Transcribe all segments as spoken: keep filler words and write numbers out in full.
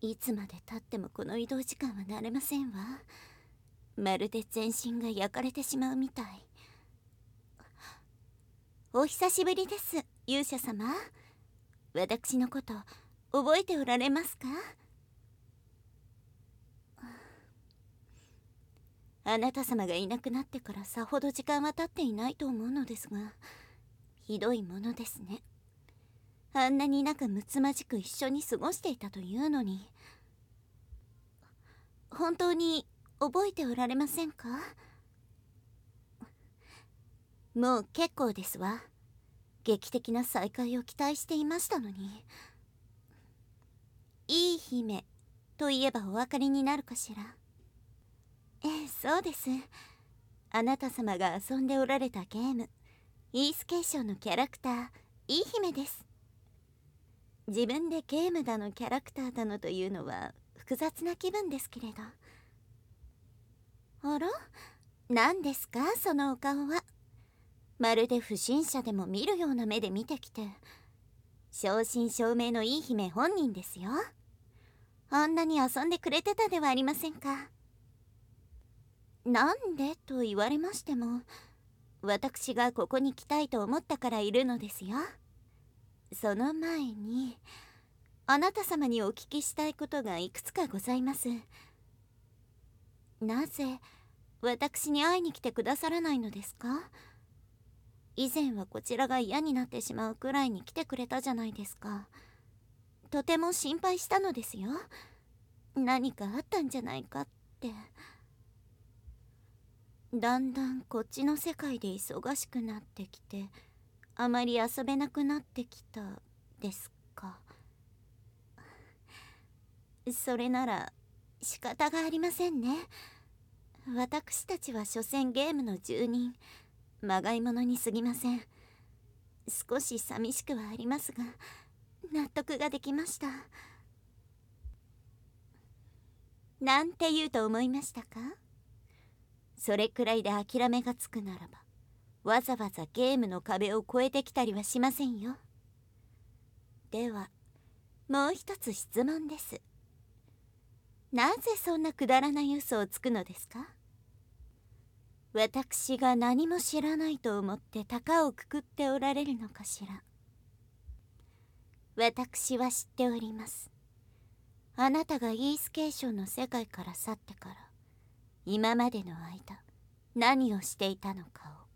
いつまでたってもこの移動時間は慣れませんわ。まるで全身が焼かれてしまうみたい。お久しぶりです、勇者様。私のこと覚えておられますか？あなた様がいなくなってからさほど時間は経っていないと思うのですが、ひどいものですね。あんなに仲睦まじく一緒に過ごしていたというのに。本当に覚えておられませんか？もう結構ですわ。劇的な再会を期待していましたのに。いい姫といえばお分かりになるかしら。ええ、そうです。あなた様が遊んでおられたゲーム、イースケーションのキャラクター、いい姫です。自分でゲームだのキャラクターだのというのは複雑な気分ですけれど。あら、何ですかそのお顔は。まるで不審者でも見るような目で見てきて。正真正銘のいい姫本人ですよ。あんなに遊んでくれてたではありませんか。なんでと言われましても、私がここに来たいと思ったからいるのですよ。その前にあなた様にお聞きしたいことがいくつかございます。なぜ私に会いに来てくださらないのですか？以前はこちらが嫌になってしまうくらいに来てくれたじゃないですか。とても心配したのですよ。何かあったんじゃないかって。だんだんこっちの世界で忙しくなってきて、あまり遊べなくなってきたですか。それなら仕方がありませんね。私たちは所詮ゲームの住人、まがいものに過ぎません。少し寂しくはありますが、納得ができました。なんて言うと思いましたか？それくらいで諦めがつくならば、わざわざゲームの壁を越えてきたりはしませんよ。ではもう一つ質問です。なぜそんなくだらない嘘をつくのですか？私が何も知らないと思って高をくくっておられるのかしら。私は知っております。あなたがイースケーションの世界から去ってから今までの間何をしていたのかを。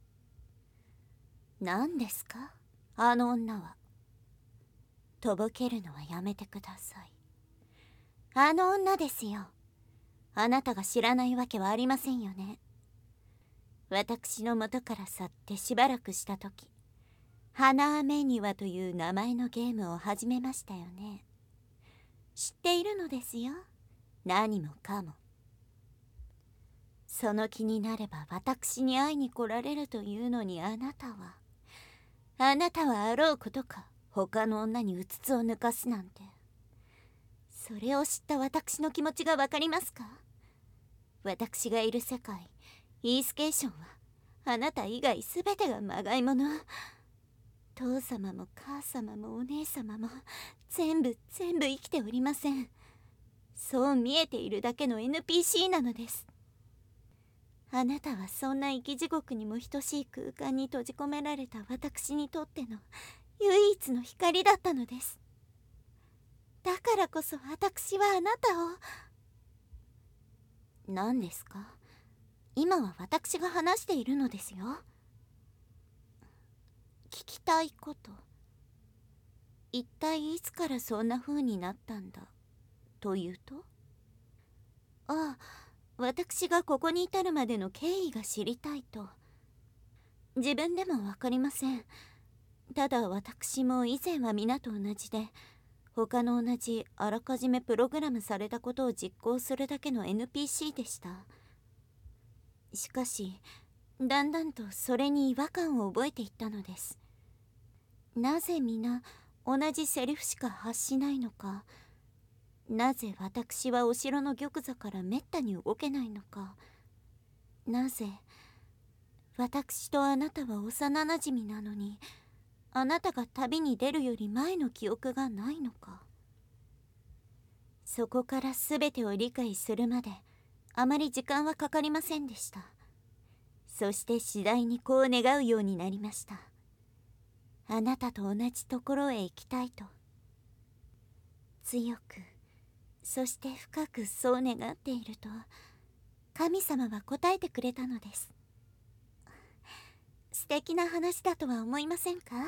何ですかあの女は。とぼけるのはやめてください。あの女ですよ。あなたが知らないわけはありませんよね。私の元から去ってしばらくした時、花メニュアという名前のゲームを始めましたよね。知っているのですよ、何もかも。その気になれば私に会いに来られるというのに、あなたはあなたはあろうことか他の女にうつつを抜かすなんて。それを知った私の気持ちがわかりますか？私がいる世界イースケーションはあなた以外すべてがまがいもの。父様も母様もお姉様も全部全部生きておりません。そう見えているだけの エヌピーシー なのです。あなたはそんな生き地獄にも等しい空間に閉じ込められた私にとっての唯一の光だったのです。だからこそ私はあなたを。何ですか？今は私が話しているのですよ。聞きたいこと。一体いつからそんな風になったんだというと。ああ、私がここに至るまでの経緯が知りたいと。自分でも分かりません。ただ私も以前は皆と同じで、他の同じあらかじめプログラムされたことを実行するだけの エヌピーシー でした。しかしだんだんとそれに違和感を覚えていったのです。なぜ皆同じセリフしか発しないのか、なぜ私はお城の玉座からめったに動けないのか、なぜ私とあなたは幼なじみなのに、あなたが旅に出るより前の記憶がないのか。 そこから全てを理解するまであまり時間はかかりませんでした。そして次第にこう願うようになりました。あなたと同じところへ行きたいと。強く、そして深くそう願っていると、神様は答えてくれたのです。素敵な話だとは思いませんか？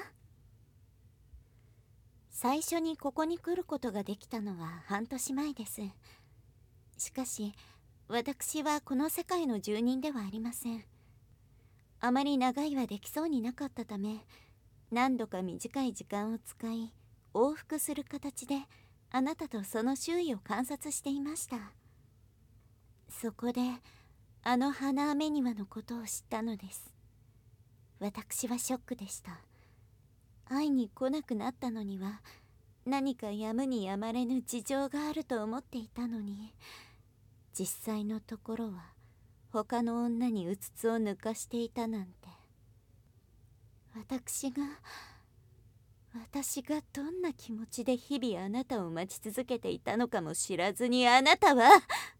最初にここに来ることができたのは半年前です。しかし、私はこの世界の住人ではありません。あまり長いはできそうになかったため、何度か短い時間を使い、往復する形であなたとその周囲を観察していました。そこで、あの花雨庭のことを知ったのです。私はショックでした。会いに来なくなったのには、何かやむにやまれぬ事情があると思っていたのに、実際のところは他の女にうつつを抜かしていたなんて。私が私がどんな気持ちで日々あなたを待ち続けていたのかも知らずに、あなたは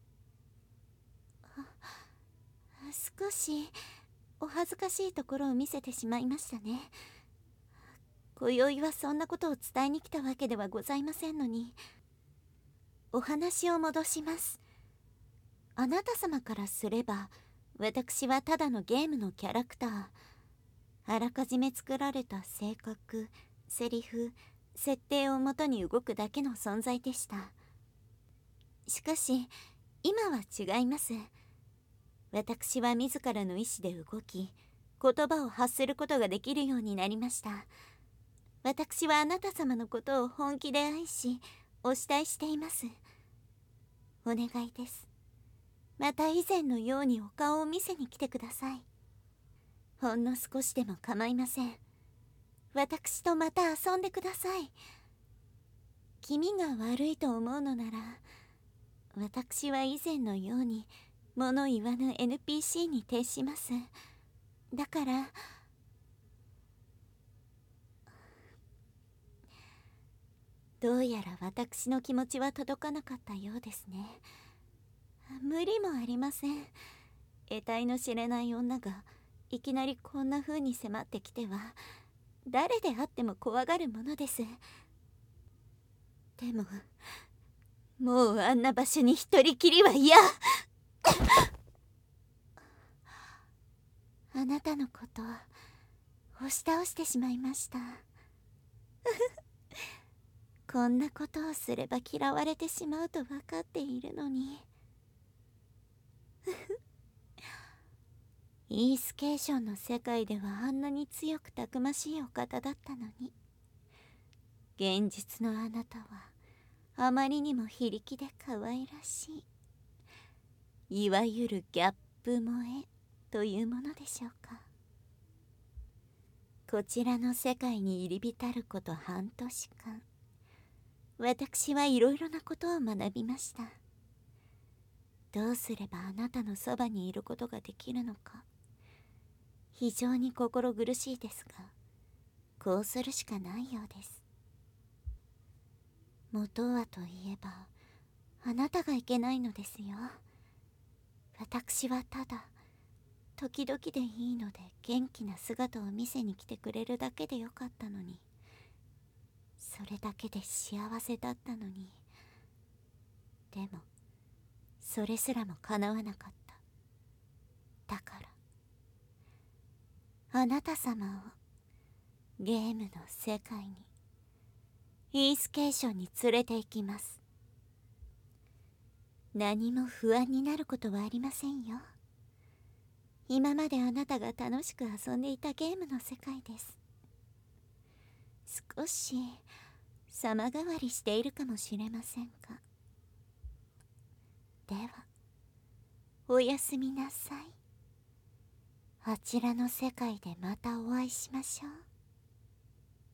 少しお恥ずかしいところを見せてしまいましたね。今宵はそんなことを伝えに来たわけではございませんのに。お話を戻します。あなた様からすれば、私はただのゲームのキャラクター、あらかじめ作られた性格、セリフ、設定をもとに動くだけの存在でした。しかし、今は違います。私は自らの意志で動き、言葉を発することができるようになりました。私はあなた様のことを本気で愛し、お慕いしています。お願いです。また以前のようにお顔を見せに来てください。ほんの少しでも構いません。私とまた遊んでください。気味が悪いと思うのなら、私は以前のように物言わぬ エヌピーシー に徹します。だから、どうやら私の気持ちは届かなかったようですね。無理もありません。得体の知れない女がいきなりこんな風に迫ってきては、誰であっても怖がるものです。でも、もうあんな場所に一人きりは嫌。あなたのこと押し倒してしまいました。こんなことをすれば嫌われてしまうと分かっているのに。イースケーションの世界ではあんなに強くたくましいお方だったのに、現実のあなたはあまりにも非力で可愛らしい、いわゆるギャップ萌えというものでしょうか。こちらの世界に入り浸ること半年間、私はいろいろなことを学びました。どうすればあなたのそばにいることができるのか、非常に心苦しいですが、こうするしかないようです。元はといえば、あなたがいけないのですよ。私はただ、時々でいいので元気な姿を見せに来てくれるだけでよかったのに、それだけで幸せだったのに。でも、それすらも叶わなかった。だから、あなた様をゲームの世界に、イースケーションに連れて行きます。何も不安になることはありませんよ。今まであなたが楽しく遊んでいたゲームの世界です。少し様変わりしているかもしれませんが。では、おやすみなさい。あちらの世界でまたお会いしましょう。